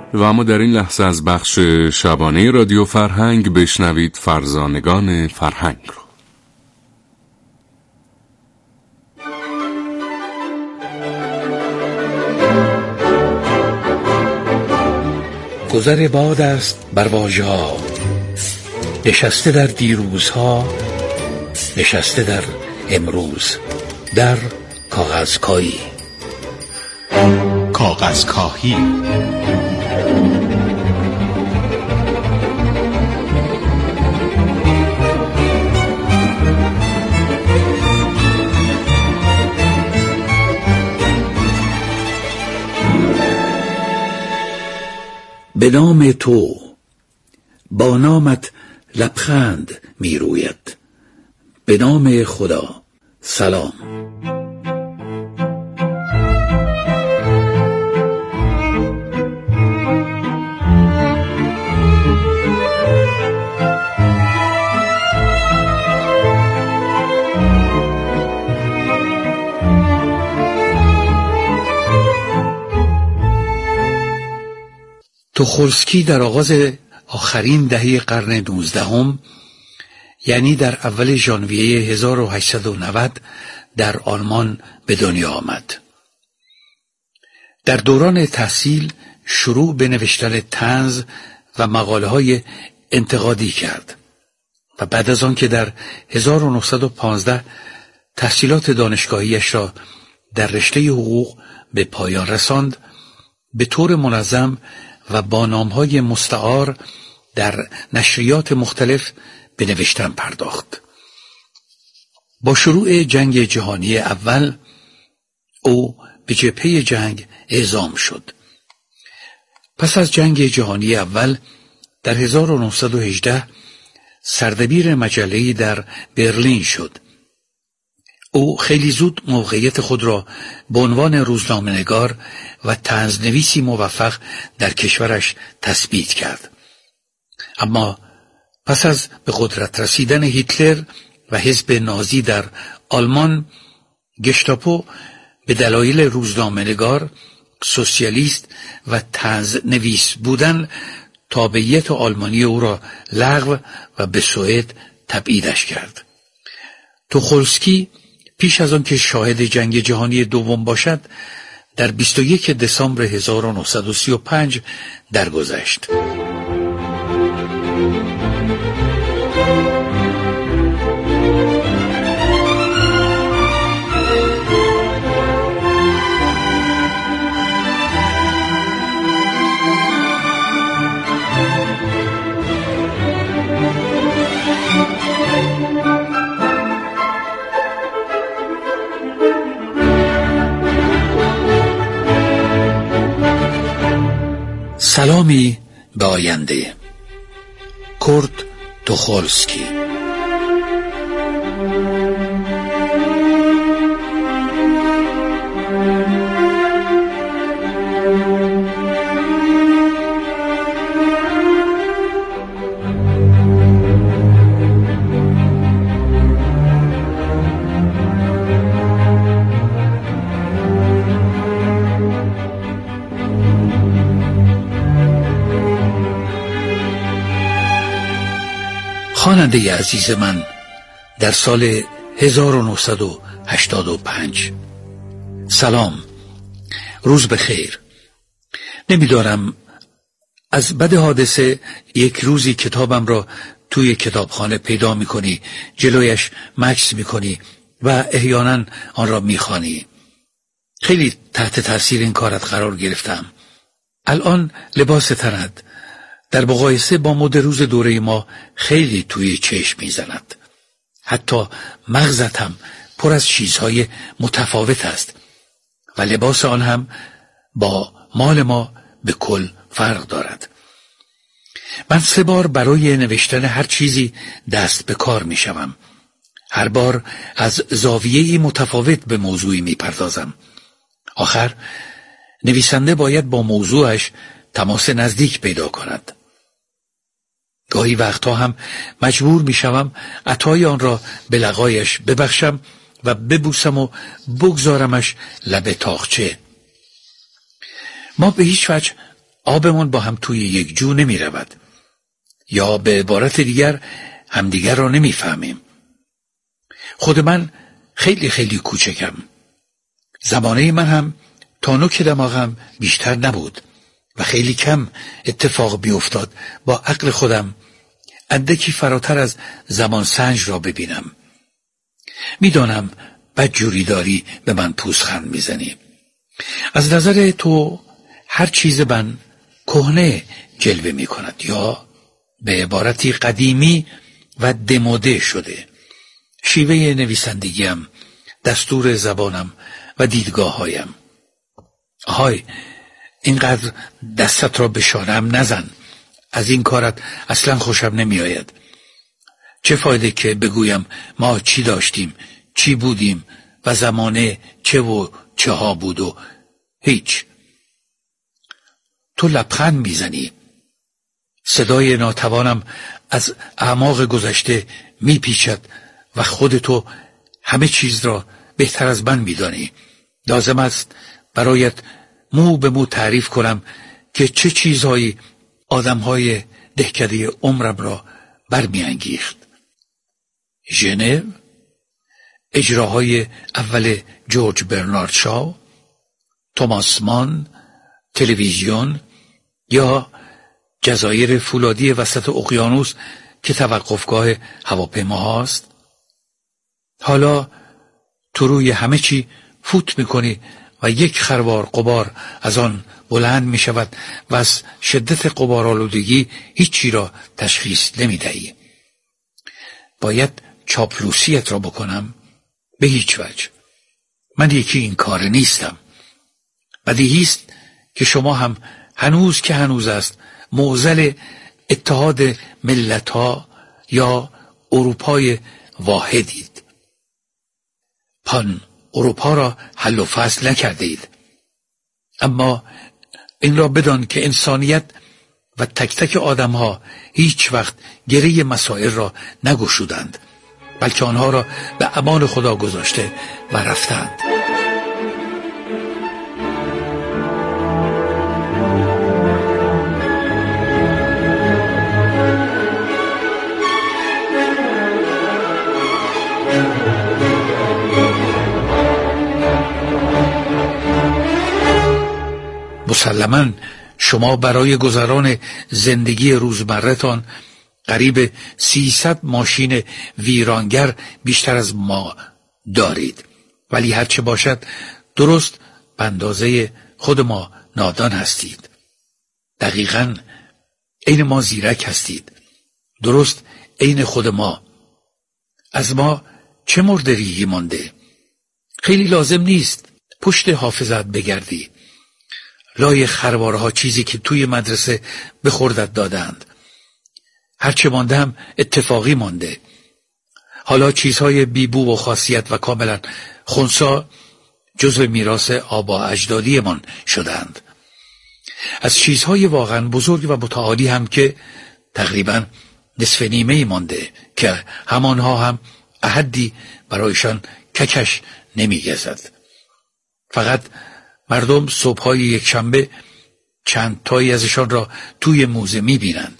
و اما در این لحظه از بخش شبانه رادیو فرهنگ بشنوید فرزانگان فرهنگ رو. گذر باد است بر واژه‌ها، نشسته در دیروزها، نشسته در امروز، در کاغذکایی. کاغذکاهی به نام تو، با نامت لبخند می روید. به نام خدا سلام. توخولسکی در آغاز آخرین دهه قرن 19 یعنی در اول ژانویه 1890 در آلمان به دنیا آمد. در دوران تحصیل شروع به نوشتن طنز و مقاله‌های انتقادی کرد و بعد از آن که در 1915 تحصیلات دانشگاهیش را در رشته حقوق به پایان رساند، به طور منظم و با نام‌های مستعار در نشریات مختلف به نوشتن پرداخت. با شروع جنگ جهانی اول او به جبهه جنگ اعزام شد. پس از جنگ جهانی اول در 1918 سردبیر مجله‌ای در برلین شد. او خیلی زود موقعیت خود را به عنوان روزنامه‌نگار و طنزنویسی موفق در کشورش تثبیت کرد. اما پس از به قدرت رسیدن هیتلر و حزب نازی در آلمان، گشتاپو به دلایل روزنامه‌نگار، سوسیالیست و طنزنویس بودن تابعیت آلمانی او را لغو و به سوئد تبعیدش کرد. توخولسکی پیش از آن که شاهد جنگ جهانی دوم باشد، در 21 دسامبر 1935 درگذشت. سلامی به آینده. کورت توخولسکی. خواننده عزیز من، در سال 1985 سلام، روز بخیر. نمیدارم از بد حادثه یک روزی کتابم را توی کتابخانه پیدا میکنی، جلویش مکث میکنی و احیانا آن را میخوانی. خیلی تحت تاثیر این کارت قرار گرفتم. الان لباس تنت در مقایسه با مد روز دوره ما خیلی توی چشم میزند. حتی مغزت هم پر از چیزهای متفاوت است و لباس آن هم با مال ما به کل فرق دارد. من 3 بار برای نوشتن هر چیزی دست به کار میشوم. هر بار از زاویه‌ای متفاوت به موضوعی میپردازم. آخر نویسنده باید با موضوعش تماس نزدیک پیدا کند. گاهی وقتها هم مجبور میشوم عطای آن را به لقایش ببخشم و ببوسم و بگذارمش لب تاقچه. ما به هیچ وجه آبمان با هم توی یک جو نمی رود، یا به عبارت دیگر همدیگر را نمی فهمیم. خود من خیلی خیلی کوچکم. زمانه من هم تا نوک دماغم بیشتر نبود و خیلی کم اتفاق بیفتاد با عقل خودم اندکی فراتر از زمان سنج را ببینم. میدانم بدجوری داری به من پوزخند میزنی. از نظر تو هر چیز من کهنه جلوه می کند یا به عبارتی قدیمی و دموده شده. شیوه نویسندگیم، دستور زبانم و دیدگاه‌هایم. آهای، اینقدر دستت را به شانه‌ام نزن. از این کارت اصلا خوشم نمی آید. چه فایده که بگویم ما چی داشتیم، چی بودیم و زمانه چه و چه ها بود و هیچ. تو لبخند میزنی. صدای ناتوانم از اعماق گذشته میپیچد و خودتو همه چیز را بهتر از من میدانی. لازم است برایت مو به مو تعریف کنم که چه چیزهایی آدمهای دهکده عمرم را برمیانگیخت. ژنو، اجراهای اول جورج برنارد شاو، توماس مان، تلویزیون یا جزایر فولادی وسط اقیانوس که توقفگاه هواپیماهاست. حالا تو روی همه چی فوت میکنی و یک خروار غبار از آن بلند می شود و از شدت غبارآلودگی هیچی را تشخیص نمی دهی. باید چاپلوسیت را بکنم؟ به هیچ وجه. من یکی این کار نیستم. بدیهی است که شما هم هنوز که هنوز است معضل اتحاد ملت‌ها یا اروپای واحدید. پان اروپا را حل و فصل نکرده اید. اما این را بدان که انسانیت و تک تک آدم‌ها هیچ وقت گره مسائل را نگشودند، بلکه آنها را به امان خدا گذاشته و رفتند. مسلماً شما برای گذران زندگی روزمره‌تان قریب 300 ماشین ویرانگر بیشتر از ما دارید، ولی هرچه باشد درست به اندازه خود ما نادان هستید. دقیقاً عین ما زیرک هستید. درست عین خود ما. از ما چه مرده ریگی مانده؟ خیلی لازم نیست پشت حافظت بگردی. لای خروارها چیزی که توی مدرسه به خوردت دادند. هرچه مانده هم اتفاقی مانده. حالا چیزهای بیبو و خاصیت و کاملا خنثی جزو میراث آبا اجدادیمان شدند. از چیزهای واقعا بزرگ و متعالی هم که تقریبا نصف نیمه مانده که همانها هم احدی برایشان ککش نمیگزد. فقط مردم صبح‌های یک شنبه چند تایی ازشان را توی موزه می‌بینند.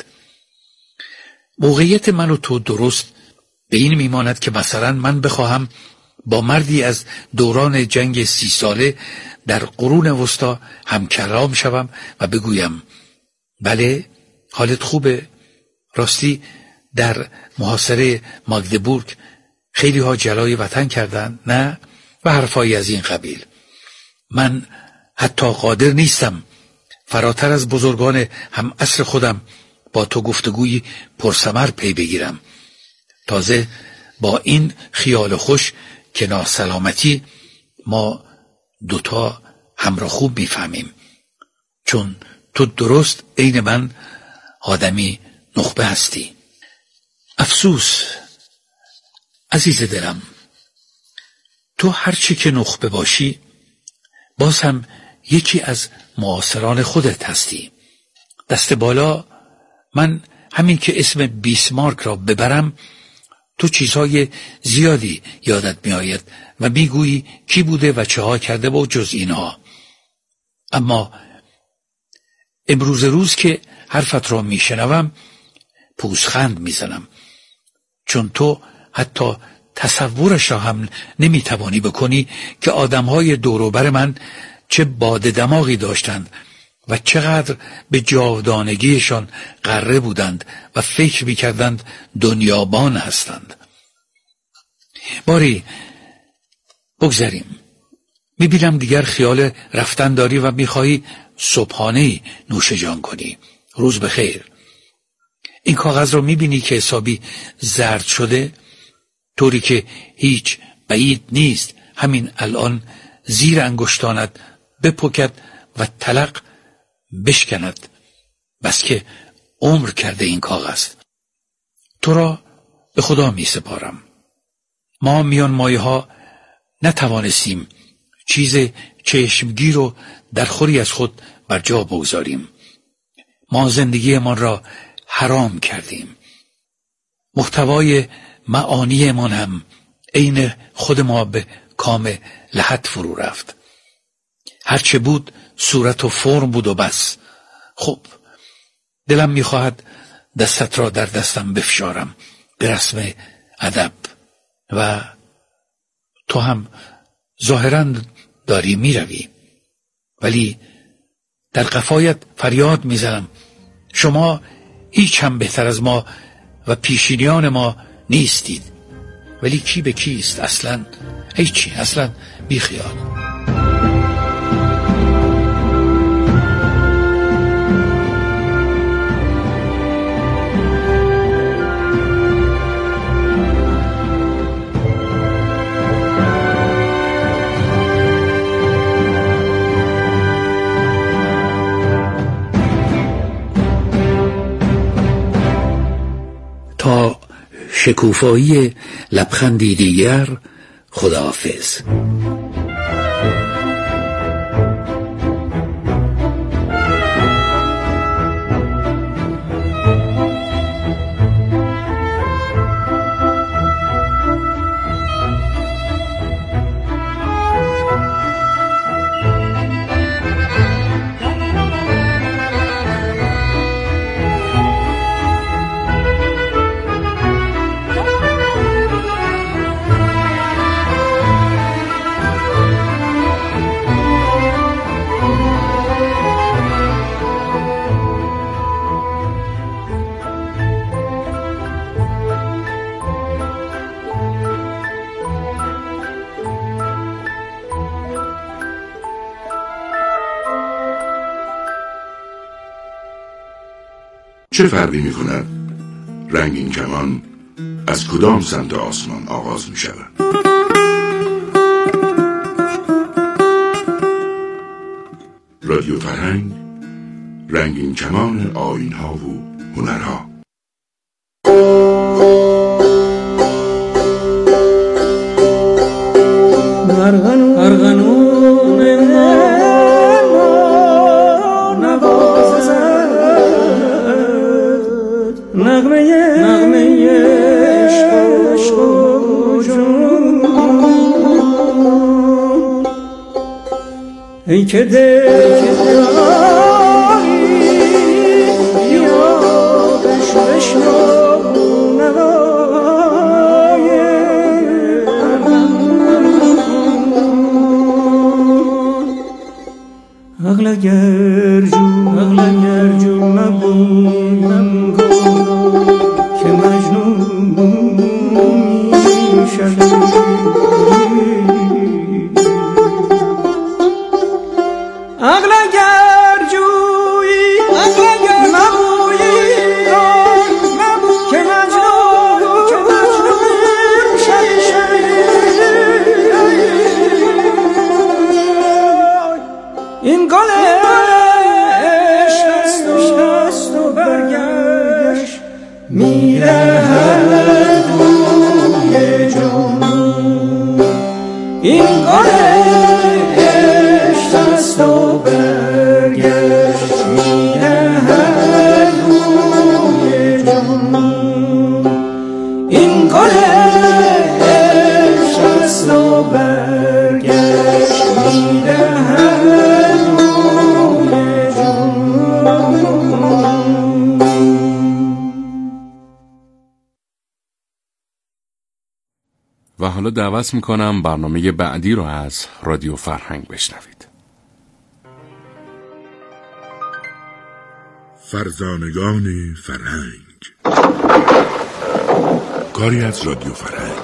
موقعیت من و تو درست به این میماند که مثلا من بخواهم با مردی از دوران جنگ 30 ساله در قرون وسطا همکلام شوم و بگویم بله حالت خوبه؟ راستی در محاصره ماگدبورگ خیلی ها جلای وطن کردن نه؟ و حرفایی از این قبیل. من حتی قادر نیستم فراتر از بزرگان هم عصر خودم با تو گفتگویی پرثمر پی بگیرم. تازه با این خیال خوش که ناسلامتی ما دوتا هم را خوب میفهمیم، چون تو درست عین من آدمی نخبه هستی. افسوس عزیز دلم، تو هرچی که نخبه باشی باز هم یکی از معاصران خودت هستی. دست بالا من همین که اسم بیسمارک را ببرم تو چیزهای زیادی یادت می آید و میگویی کی بوده و چه ها کرده و جز اینها. اما امروز روز که حرفت را میشنوم پوزخند میزنم، چون تو حتی تصورش را هم نمیتوانی بکنی که آدمهای دوروبر من چه باد دماغی داشتند و چقدر به جاودانگیشان غره بودند و فکر میکردند دنیابان هستند. باری بگذاریم. میبینم دیگر خیال رفتن داری و میخواهی صبحانه‌ای نوش جان کنی. روز بخیر. این کاغذ رو میبینی که حسابی زرد شده، طوری که هیچ بعید نیست همین الان زیر انگشتانت بپکد و تلق بشکند. بس که عمر کرده این کاغذ. تو را به خدا می سپارم. ما میان مایه ها نتوانستیم چیز چشمگیر رو در خوری از خود بر جا بگذاریم. ما زندگی ما را حرام کردیم. محتوای معانی ما هم عین خود ما به کام لحد فرو رفت. هرچه بود صورت و فرم بود و بس. خب دلم میخواهد دستت را در دستم بفشارم به رسم ادب و تو هم ظاهراً داری میروی، ولی در قفایت فریاد میزنم شما هیچ هم بهتر از ما و پیشینیان ما نیستید. ولی کی به کیست؟ اصلاً هیچی، اصلاً بیخیال. تا شکوفایی لبخندی دیگر، خداحافظ. چه فرقی می کند رنگین کمان از کدام سمت آسمان آغاز می شود؟ رادیو فرهنگ، رنگین کمان آیین‌ها و هنرها. ای که داری یا بشنو نوای اغلا گرجو مبونم که مجنون میشم. این گل عشق است و برگشت میره هر بوی جون و حالا دعوت میکنم برنامه بعدی رو از رادیو فرهنگ بشنوید. فرزانگان فرهنگ، کاری از رادیو فرهنگ،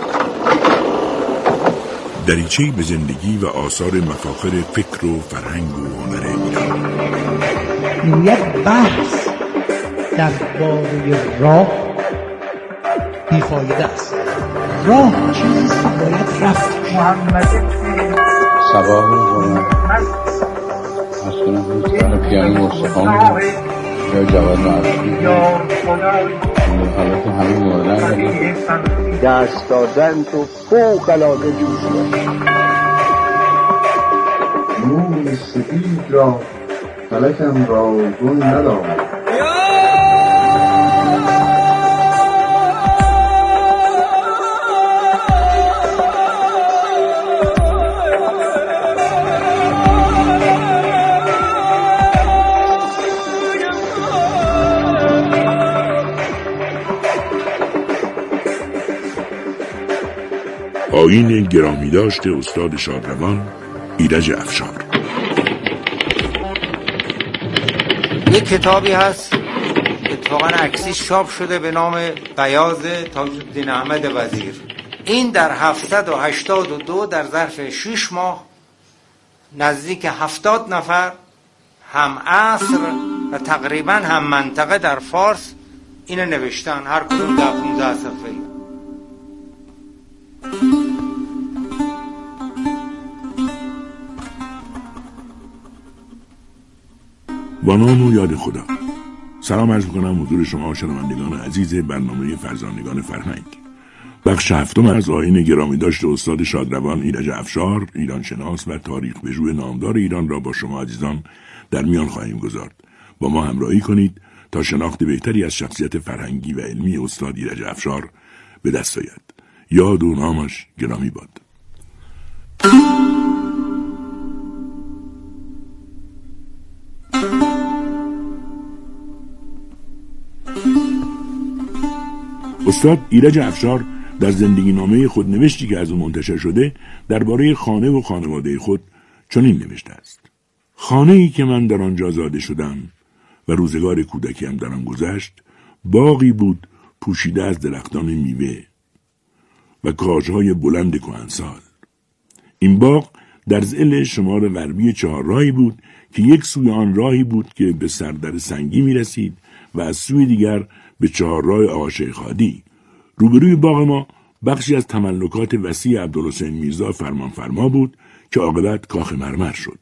دریچه‌ای به زندگی و آثار مفاخر فکر و فرهنگ و هنر ایران. یک بحث درباره راه بیفایده است. راه چیزی که باید رفت. سباه رو مسکنم روزگان پیانی مستخان یا جواد معرفی حالت همه موردن دست دادن تو فوق العاده جوشی موی سپید را فلکم را گل ندارد. آیین گرامی داشت استاد شادروان ایرج افشار. یک کتابی هست اتفاقا عکسیش چاپ شده به نام بیاض تاج‌الدین احمد وزیر. این در 782 در ظرف 6 ماه نزدیک 70 نفر هم عصر و تقریبا هم منطقه در فارس اینو نوشتن، هر کدوم 10-15 صفحه. با نام و یاد خدا. سلام عرض می‌کنم حضور شما شنوندگان عزیز برنامه فرزانگان فرهنگ. بخش هفتم از آیین گرامی داشت استاد شادروان ایرج افشار، ایرانشناس و تاریخ پژوه نامدار ایران را با شما عزیزان در میان خواهیم گذارد. با ما همراهی کنید تا شناخت بهتری از شخصیت فرهنگی و علمی استاد ایرج افشار به دست آید. یاد و نامش گرامی باد. استاد ایرج افشار در زندگی نامه خود نوشتی که از او منتشر شده درباره خانه و خانواده خود چنین نوشته است: خانه‌ای که من در آنجا زاده شدم و روزگار کودکیم در آن گذشت، باغی بود پوشیده از درختان میوه و کاجهای بلند کهنسال. این باغ در ضلع شمال غربی 4 راهی بود که یک سوی آن راهی بود که به سردر سنگی می رسید و از سوی دیگر به 4 راه آقا شیخ هادی. روبروی باغ ما بخشی از تملکات وسیع عبدالحسین میرزا فرمانفرما بود که عاقبت کاخ مرمر شد.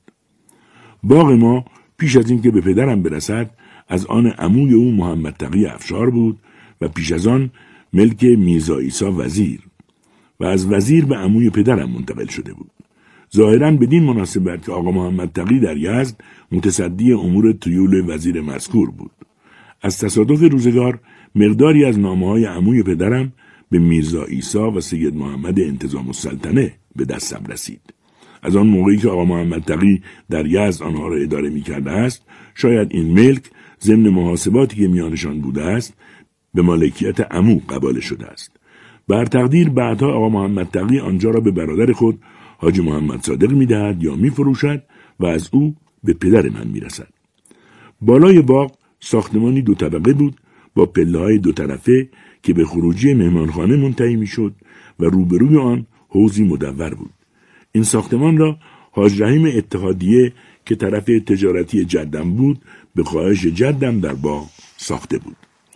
باغ ما پیش از این که به پدرم برسد از آن عموی او محمد تقی افشار بود و پیش از آن ملک میرزا عیسی وزیر و از وزیر به عموی پدرم منتقل شده بود. ظاهراً بدین مناسبت که آقا محمد تقی در یزد متصدی امور طیول وزیر مذکور بود. از تصادف روزگار مقداری از نامه‌های عموی پدرم به میرزا عیسی و سید محمد انتظام السلطنه به دستم رسید. از آن موقعی که آقا محمد تقی در یزد آنها را اداره می‌کرده است، شاید این ملک ضمن محاسباتی که میانشان بوده است به مالکیت عمو قبال شده است. بر تقدیر بعدها آقا محمد تقی آنجا را به برادر خود حاجی محمد صادق می‌دهد یا می‌فروشد و از او به پدر من می‌رسد. بالای باغ ساختمانی 2 طبقه بود با پله‌های 2 طرفه که به خروجی مهمانخانه منتهی می‌شد و روبروی آن حوضی مدور بود. این ساختمان را حاج رحیم اتحادیه که طرف تجارتی جدم بود به خواهش جدم در باغ ساخته بود.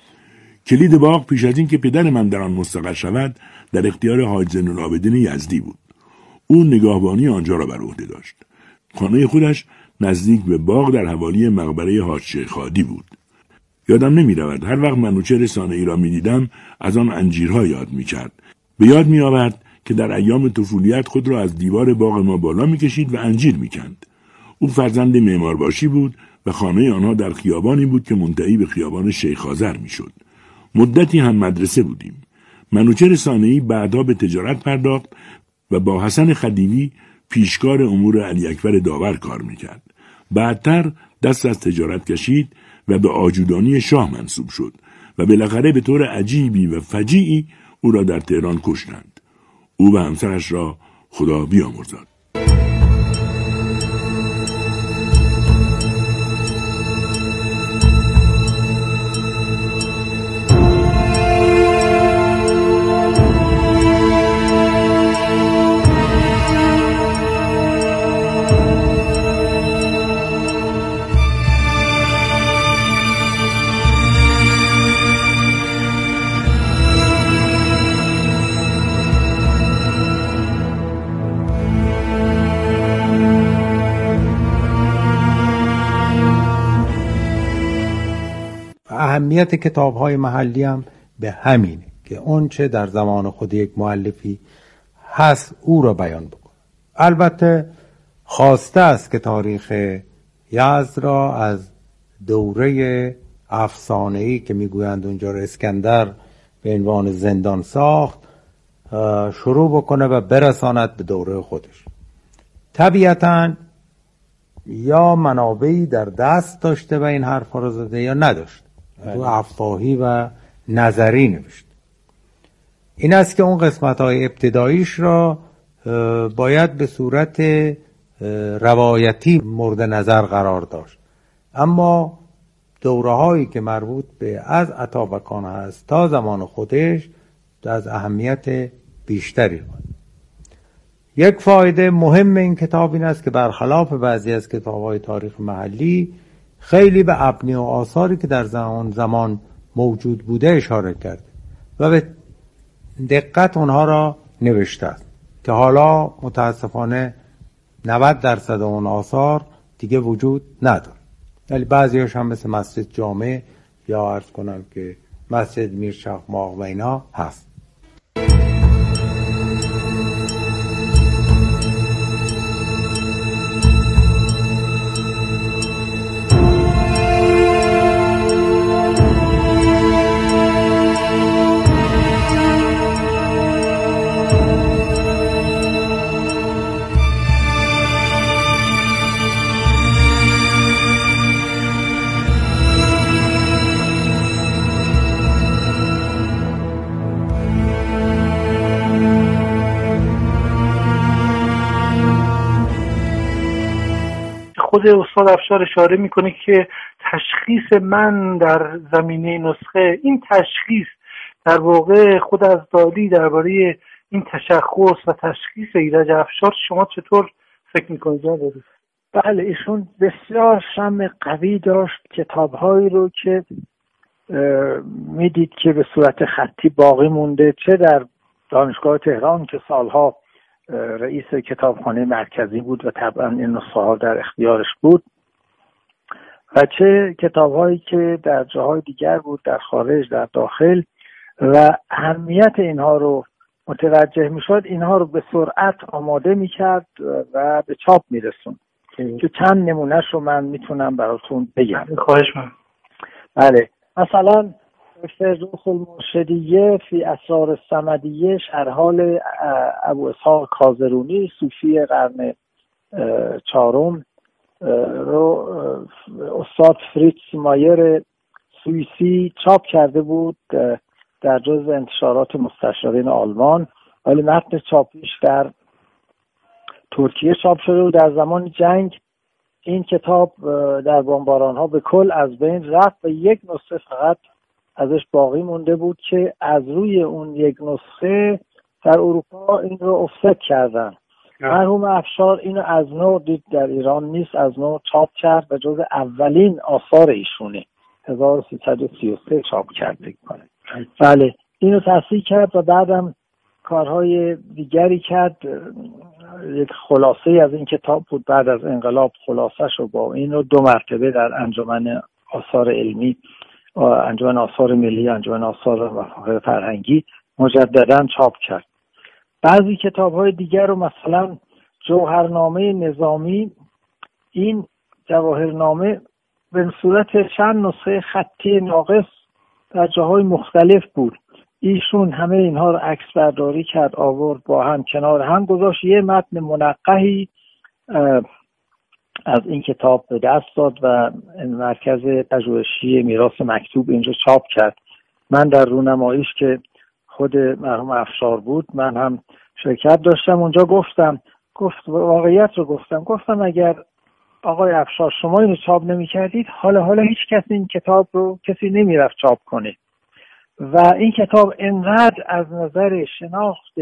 کلید باغ پیش از این که پدر من در آن مستقر شود در اختیار حاج زین العابدین یزدی بود. او نگاهبانی آنجا را بر عهده داشت. خانه خودش نزدیک به باغ در حوالی مقبره حاج شیخ هادی بود. یادم نمی رود هر وقت منوچهر رسانه‌ای را می دیدم از آن انجیرها یاد می کرد. به یاد می آورد که در ایام طفولیت خود را از دیوار باغ ما بالا می کشید و انجیر می کند. او فرزند معمارباشی بود و خانه آنها در خیابانی بود که منتهی به خیابان شیخ آذر می شد. مدتی هم مدرسه بودیم. منوچهر رسانه‌ای بعدها به تجارت پرداخت و با حسن خدیوی پیشکار امور علی اکبر داور کار می کرد. بعدتر دست از تجارت کشید و به آجودانی شاه منصوب شد و بالاخره به طور عجیبی و فجیعی او را در تهران کشتند. او و همسرش را خدا بیامرزاد. اهمیت کتاب‌های محلی هم به همینه که اون چه در زمان خود یک مؤلفی هست او را بیان بکنه. البته خواسته است که تاریخ یزد را از دوره افسانه‌ای که میگویند اونجا را اسکندر به عنوان زندان ساخت شروع بکنه و برساند به دوره خودش. طبیعتاً یا منابعی در دست داشته و این حرفا را زده یا نداشت. تو افواهی و نظری نوشت. این است که اون قسمت‌های ابتداییش را باید به صورت روایتی مورد نظر قرار داشت، اما دوره‌هایی که مربوط به از اتابکان هست تا زمان خودش از اهمیت بیشتری دارد. یک فایده مهم این کتاب این است که برخلاف بعضی از کتاب‌های تاریخ محلی خیلی به ابنیه و آثاری که در زمان موجود بوده اشاره کرده و به دقت اونها را نوشته است که حالا متاسفانه 90% اون آثار دیگه وجود نداره، ولی بعضی‌هاش هم مثل مسجد جامع یا عرض کنم که مسجد میرچخماق و اینا هست. خود استاد افشار اشاره میکنه که تشخیص من در زمینه نسخه، این تشخیص در واقع خود از دالی درباره این تشخص و تشخیص ایرج افشار شما چطور فکر میکنید جناب؟ بله، ایشون بسیار شم قوی داشت. کتاب‌هایی رو که میدید که به صورت خطی باقی مونده، چه در دانشگاه تهران که سالها رئیس کتابخانه مرکزی بود و طبعا این نسخه ها در اختیارش بود، و چه کتاب‌هایی که در جاهای دیگر بود، در خارج، در داخل، و اهمیت اینها رو متوجه میشد، اینها رو به سرعت آماده میکرد و به چاپ میرسون که چند نمونهش رو من میتونم براتون بگم. خواهش من. بله، مثلا فردوس المرشدیه فی اسرار الصمدیه، شرحال ابو اسحاق کازرونی صوفی قرن چهارم رو استاد فریتز مایر سوئیسی چاپ کرده بود در جزء انتشارات مستشارین آلمان، ولی متن چاپیش در ترکیه چاپ شده و در زمان جنگ این کتاب در بمباران ها به کل از بین رفت و یک نسخه فقط ازش باقی مونده بود که از روی اون یک نسخه در اروپا این رو افست کردن. مرحوم افشار اینو از نو دید، در ایران نیست، از نو چاپ کرد و جز اولین آثار ایشونه 1333 چاپ کرده کنه. بله، اینو تصحیح کرد و بعدم کارهای دیگری کرد. یک خلاصه از این کتاب بود بعد از انقلاب، خلاصه شو با اینو 2 مرتبه در انجمن آثار علمی، انجمن آثار ملی، انجمن آثار مفاخر فرهنگی مجددا چاپ کرد. بعضی کتاب‌های دیگر رو مثلا جوهرنامه نظامی، این جواهرنامه به صورت چند نسخه خطی ناقص در جاهای مختلف بود. ایشون همه اینها رو عکس برداری کرد، آورد با هم کنار هم گذاشت، یه متن منقحی از این کتاب به دست داد و مرکز پژوهشی میراث مکتوب اینجا چاپ کرد. من در رونماییش که خود مرحوم افشار بود، من هم شرکت داشتم اونجا. واقعیت رو گفتم اگر آقای افشار شما اینو چاپ نمی کردید حالا هیچ کسی این کتاب رو کسی نمی رفت چاپ کنه و این کتاب انقدر از نظر شناخت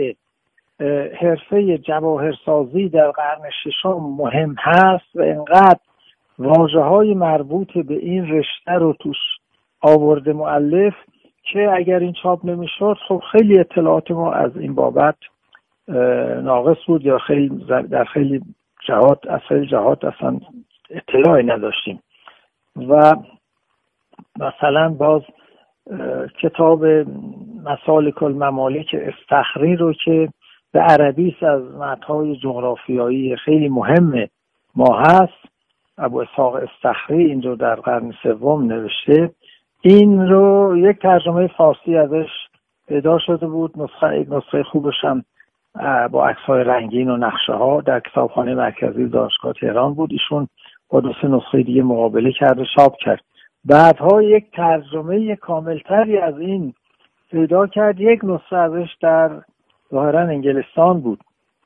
حرفه جواهرسازی در قرن ششم مهم هست و انقدر واژه‌های مربوط به این رشته رو توش آورده مؤلف که اگر این چاپ نمی‌شد خب خیلی اطلاعات ما از این بابت ناقص بود یا در خیلی جهات اصلا اطلاعی نداشتیم. و مثلا باز کتاب مسالک الممالک استخری رو که به عربی است از متن‌های جغرافیایی خیلی مهم ما هست، ابو اسحاق استخری این رو در قرن سوم نوشته. این رو یک ترجمه فارسی ازش پیدا شده بود، نسخه خوبش هم با عکس‌های رنگین و نقشه‌ها در کتابخانه مرکزی دانشگاه تهران بود. ایشون با 2 نسخه دیگه مقابله کرده چاپ کرد. بعدها یک ترجمه کاملتری از این پیدا کرد. یک نسخه ازش در ظاهرا انگلستان بود.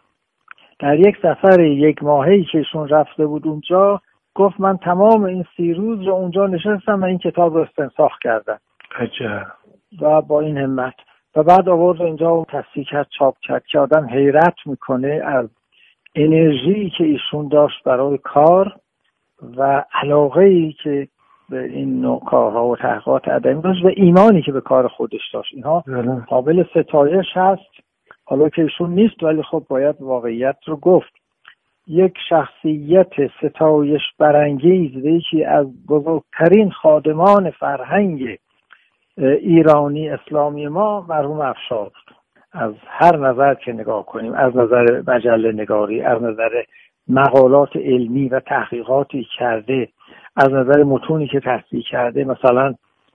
در یک سفر 1 ماهه‌ای که ایشون رفته بود اونجا گفت من تمام این 30 روز رو اونجا نشستم و این کتاب رو استنساخ کردم. عجب. و با این همت و بعد آورد اینجا و تصحیح کرد، چاپ کرد که آدم حیرت میکنه از انرژی که ایشون داشت برای کار و علاقه‌ای که به این نوع کارها و تحقیقات ادبی داشت و ایمانی که به کار خودش داشت. اینها قابل ستایش هست. حالا که ایشون نیست ولی خب باید واقعیت رو گفت. یک شخصیت ستایش برانگیز و یکی از بزرگترین خادمان فرهنگ ایرانی اسلامی ما مرحوم افشار بود. از هر نظر که نگاه کنیم، از نظر مجله نگاری، از نظر مقالات علمی و تحقیقاتی کرده، از نظر متونی که تحصیل کرده. مثلا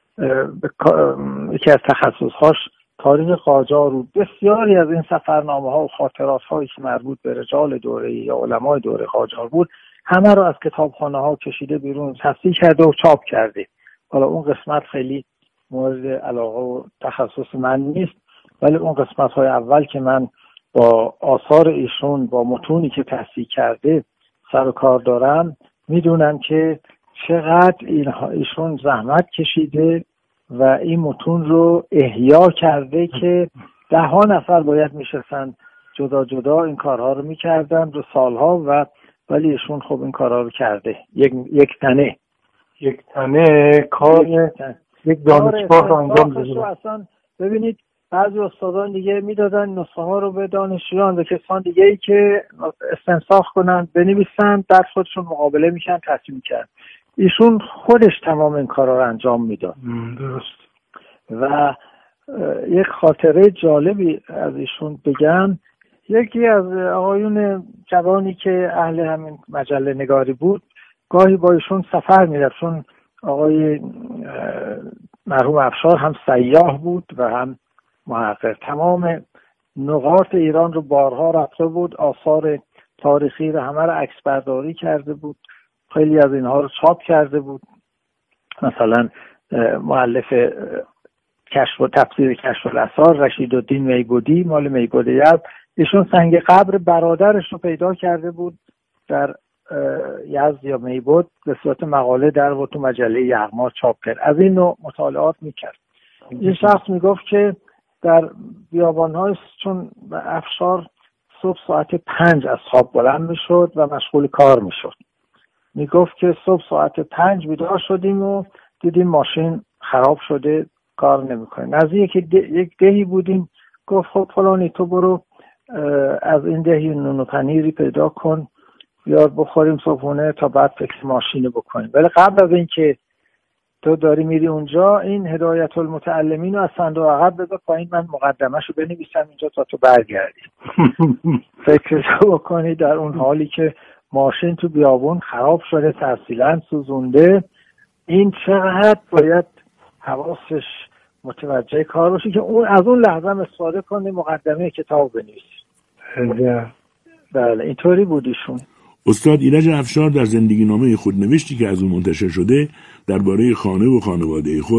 یکی از تخصصهاش تاریخ قاجار بود. بسیاری از این سفرنامه‌ها و خاطرات‌هایی که مربوط به رجال دوره یا علمای دوره قاجار بود همه رو از کتابخانه‌ها کشیده بیرون، تحصیل کرده و چاپ کرده. حالا اون قسمت خیلی مورد علاقه و تخصص من نیست، ولی اون قسمت‌های اول که من با آثار ایشون، با متونی که تحصیل کرده سر و کار دارم، میدونم که چقدر ایشون زحمت کشیده و این متون رو احیا کرده که 10 نفر باید میشستن جدا جدا این کارها رو میکردن رو سالها و ولی ایشون خب این کارها رو کرده. یک تنه کار یک دانشگاه رو انجام داده. اصلا ببینید بعضی استادان دیگه میدادن نسخه ها رو به دانشجویان و کسان دیگه ای که استنساخ کنن بنویسن، در خودشون مقابله میشن، تصمیم میکنن. ایشون خودش تمام این کارا رو انجام میداد. درست. و یک خاطره جالبی از ایشون بگم. یکی از آقایون جوانی که اهل همین مجله نگاری بود گاهی با ایشون سفر میرفت، چون آقای مرحوم افشار هم سیاح بود و هم محقق. تمام نقاط ایران رو بارها رفته بود، آثار تاریخی رو همه رو عکس برداری کرده بود، خیلی از اینها رو چاپ کرده بود. مثلا مؤلف کشف و تفسیر کشف الاسرار رشیدالدین میبودی مال میبود یزد، ایشون سنگ قبر برادرش رو پیدا کرده بود در یزد یا میبود، به صورت مقاله در و تو مجله یغما چاپ کرد. از این نوع مطالعات میکرد. این شخص میگفت که در بیابان‌های چون افشار صبح ساعت 5 از خواب بلند میشد و مشغول کار میشد. میگفت که صبح ساعت 5 بیدار شدیم و دیدیم ماشین خراب شده، کار نمیکنه. نزدیک یک دهی بودیم. گفت خب فلانی تو برو از این دهی نون و پنیری پیدا کن بیار بخوریم صبحونه تا بعد فکر ماشین بکنیم. ولی قبل از این که تو داری میری اونجا این هدایت المتعلمین رو از صندوق عقب بذار پایین، من مقدمه‌شو بنویسم اینجا تا تو برگردی. فکرشو بکنی در اون حالی که ماشین تو بیابون خراب شده، تفصیلاً سوزونده، این چقدر باید حواسش متوجه کار باشه که اون از اون لحظه استفاده کنه مقدمه کتاب بنویسه. بله اینطوری بودیشون. استاد ایرج افشار در زندگی نامه خود نوشتی که از اون منتشر شده درباره خانه و خانواده خود